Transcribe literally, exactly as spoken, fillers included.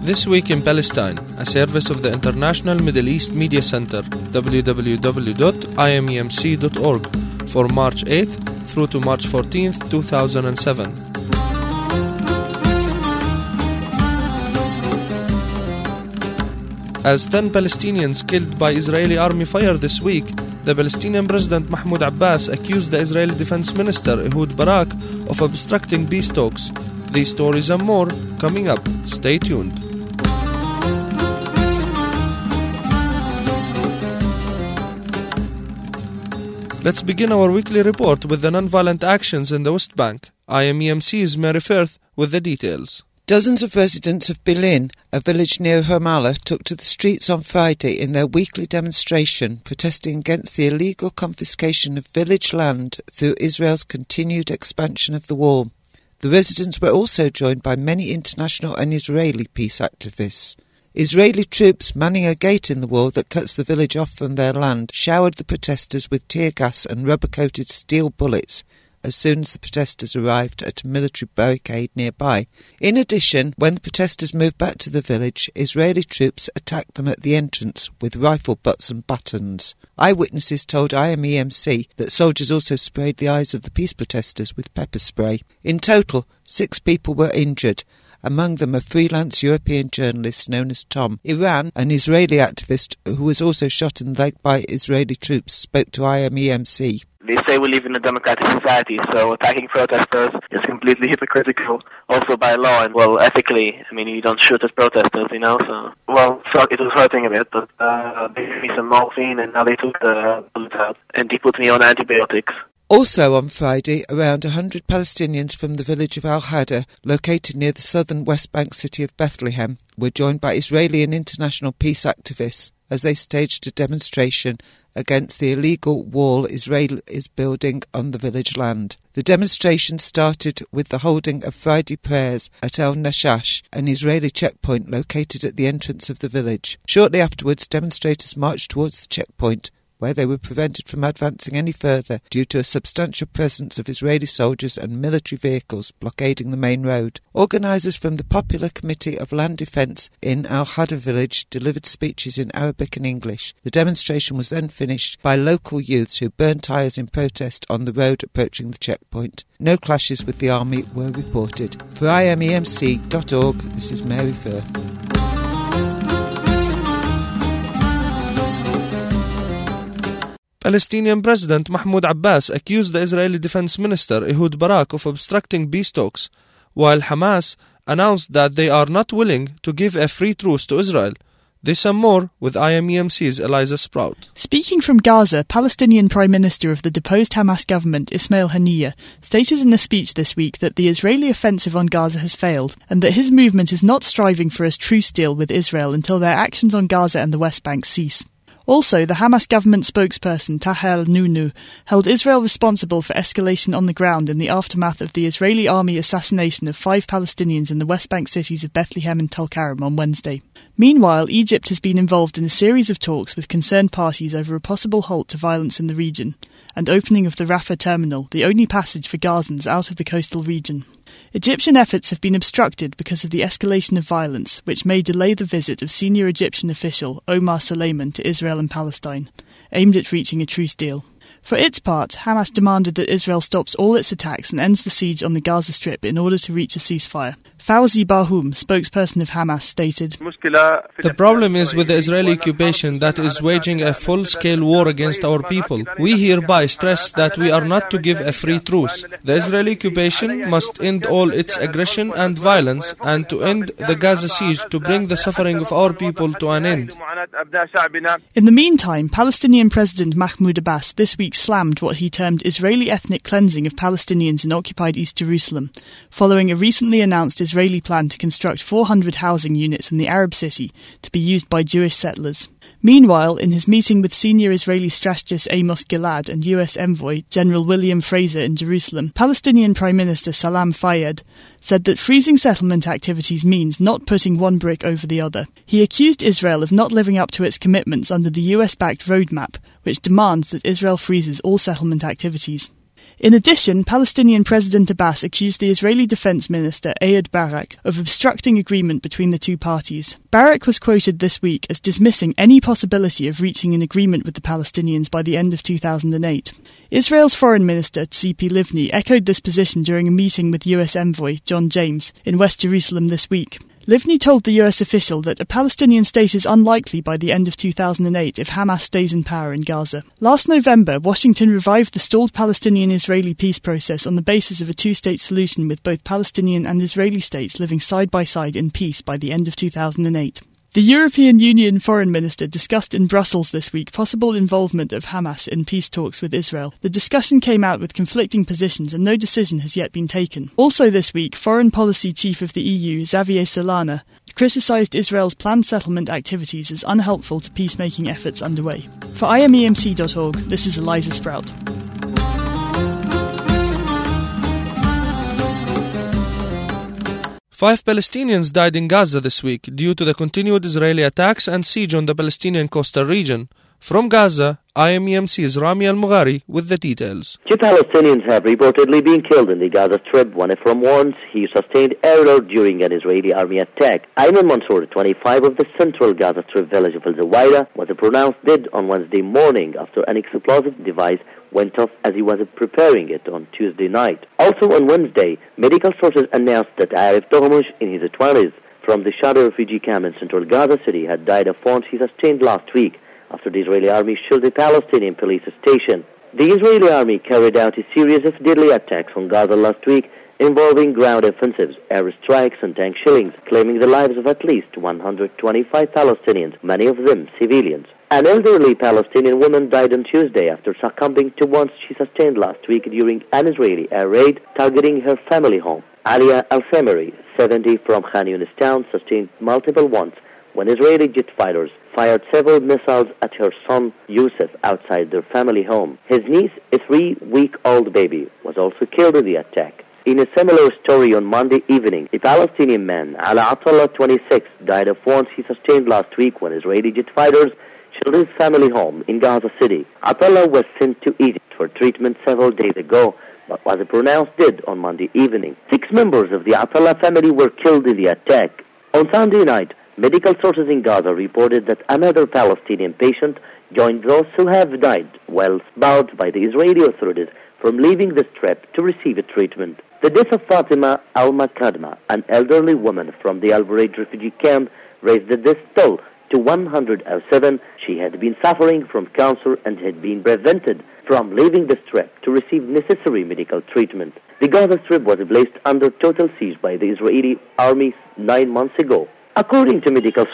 This Week in Palestine, a service of the International Middle East Media Center, w w w dot i m e m c dot org, for March eighth through to March fourteenth, two thousand seven. As ten Palestinians killed by Israeli army fire this week, the Palestinian President Mahmoud Abbas accused the Israeli Defense Minister Ehud Barak of obstructing peace talks. These stories and more coming up. Stay tuned. Let's begin our weekly report with the non-violent actions in the West Bank. I M E M C's Mary Firth with the details. Dozens of residents of Bil'in, a village near Ramallah, took to the streets on Friday in their weekly demonstration protesting against the illegal confiscation of village land through Israel's continued expansion of the wall. The residents were also joined by many international and Israeli peace activists. Israeli troops manning a gate in the wall that cuts the village off from their land showered the protesters with tear gas and rubber-coated steel bullets as soon as the protesters arrived at a military barricade nearby. In addition, when the protesters moved back to the village, Israeli troops attacked them at the entrance with rifle butts and batons. Eyewitnesses told I M E M C that soldiers also sprayed the eyes of the peace protesters with pepper spray. In total, six people were injured. Among them a freelance European journalist known as Tom. Iran, an Israeli activist who was also shot in the leg by Israeli troops, spoke to I M E M C. They say we live in a democratic society, so attacking protesters is completely hypocritical, also by law and, well, ethically. I mean, you don't shoot at protesters, you know, so... Well, so it was hurting a bit, but uh, they gave me some morphine and now they took the bullet out, and they put me on antibiotics. Also on Friday, around one hundred Palestinians from the village of Al-Hada, located near the southern West Bank city of Bethlehem, were joined by Israeli and international peace activists as they staged a demonstration against the illegal wall Israel is building on the village land. The demonstration started with the holding of Friday prayers at El Nashash, an Israeli checkpoint located at the entrance of the village. Shortly afterwards, demonstrators marched towards the checkpoint, where they were prevented from advancing any further due to a substantial presence of Israeli soldiers and military vehicles blockading the main road. Organisers from the Popular Committee of Land Defence in Al-Hada village delivered speeches in Arabic and English. The demonstration was then finished by local youths who burned tyres in protest on the road approaching the checkpoint. No clashes with the army were reported. For I M E M C dot org, this is Mary Firth. Palestinian President Mahmoud Abbas accused the Israeli Defense Minister Ehud Barak of obstructing peace talks, while Hamas announced that they are not willing to give a free truce to Israel. This and more with I M E M C's Eliza Sprout. Speaking from Gaza, Palestinian Prime Minister of the deposed Hamas government Ismail Haniyeh stated in a speech this week that the Israeli offensive on Gaza has failed and that his movement is not striving for a truce deal with Israel until their actions on Gaza and the West Bank cease. Also, the Hamas government spokesperson Tahel Nunu held Israel responsible for escalation on the ground in the aftermath of the Israeli army assassination of five Palestinians in the West Bank cities of Bethlehem and Tulkarem on Wednesday. Meanwhile, Egypt has been involved in a series of talks with concerned parties over a possible halt to violence in the region and opening of the Rafah terminal, the only passage for Gazans out of the coastal region. Egyptian efforts have been obstructed because of the escalation of violence, which may delay the visit of senior Egyptian official Omar Suleiman to Israel and Palestine, aimed at reaching a truce deal. For its part, Hamas demanded that Israel stops all its attacks and ends the siege on the Gaza Strip in order to reach a ceasefire. Fawzi Barhoum, spokesperson of Hamas, stated, "The problem is with the Israeli occupation that is waging a full-scale war against our people. We hereby stress that we are not to give a free truce. The Israeli occupation must end all its aggression and violence and to end the Gaza siege to bring the suffering of our people to an end." In the meantime, Palestinian President Mahmoud Abbas this week slammed what he termed Israeli ethnic cleansing of Palestinians in occupied East Jerusalem, following a recently announced Israeli plan to construct four hundred housing units in the Arab city to be used by Jewish settlers. Meanwhile, in his meeting with senior Israeli strategist Amos Gilad and U S envoy General William Fraser in Jerusalem, Palestinian Prime Minister Salam Fayyad said that freezing settlement activities means not putting one brick over the other. He accused Israel of not living up to its commitments under the U S-backed roadmap, which demands that Israel freezes all settlement activities. In addition, Palestinian President Abbas accused the Israeli Defense Minister Ehud Barak of obstructing agreement between the two parties. Barak was quoted this week as dismissing any possibility of reaching an agreement with the Palestinians by the end of two thousand eight. Israel's Foreign Minister Tzipi Livni echoed this position during a meeting with U S Envoy John James in West Jerusalem this week. Livni told the U S official that a Palestinian state is unlikely by the end of two thousand eight if Hamas stays in power in Gaza. Last November, Washington revived the stalled Palestinian-Israeli peace process on the basis of a two-state solution with both Palestinian and Israeli states living side by side in peace by the end of two thousand eight. The European Union Foreign Minister discussed in Brussels this week possible involvement of Hamas in peace talks with Israel. The discussion came out with conflicting positions and no decision has yet been taken. Also this week, Foreign Policy Chief of the E U, Xavier Solana, criticised Israel's planned settlement activities as unhelpful to peacemaking efforts underway. For I M E M C dot org, this is Eliza Sprout. Five Palestinians died in Gaza this week due to the continued Israeli attacks and siege on the Palestinian coastal region. From Gaza, I M E M C's Rami Al-Mughari with the details. Two Palestinians have reportedly been killed in the Gaza Strip. One from warns he sustained error during an Israeli army attack. Ayman Mansour, twenty-five, of the central Gaza Strip village of Al-Zawaira, was pronounced dead on Wednesday morning after an explosive device went off as he was preparing it on Tuesday night. Also on Wednesday, medical sources announced that Arif Tohmush, in his twenties, from the Shada refugee camp in central Gaza City, had died of wounds he sustained last week after the Israeli army shelled a Palestinian police station. The Israeli army carried out a series of deadly attacks on Gaza last week involving ground offensives, air strikes and tank shellings, claiming the lives of at least one hundred twenty-five Palestinians, many of them civilians. An elderly Palestinian woman died on Tuesday after succumbing to wounds she sustained last week during an Israeli air raid targeting her family home. Alia Al-Samiri, seventy, from Khan Yunis town, sustained multiple wounds when Israeli jet fighters fired several missiles at her son Yusuf outside their family home. His niece, a three-week-old baby, was also killed in the attack. In a similar story on Monday evening, a Palestinian man, Ala Atallah, twenty-six, died of wounds he sustained last week when Israeli jet fighters shelled his family home in Gaza City. Atallah was sent to Egypt for treatment several days ago, but was pronounced dead on Monday evening. Six members of the Atallah family were killed in the attack. On Sunday night, medical sources in Gaza reported that another Palestinian patient joined those who have died while barred by the Israeli authorities from leaving the Strip to receive a treatment. The death of Fatima Al-Makadma, an elderly woman from the Al-Bureid refugee camp, raised the death toll to one hundred seven. She had been suffering from cancer and had been prevented from leaving the Strip to receive necessary medical treatment. The Gaza Strip was placed under total siege by the Israeli army nine months ago. According to medical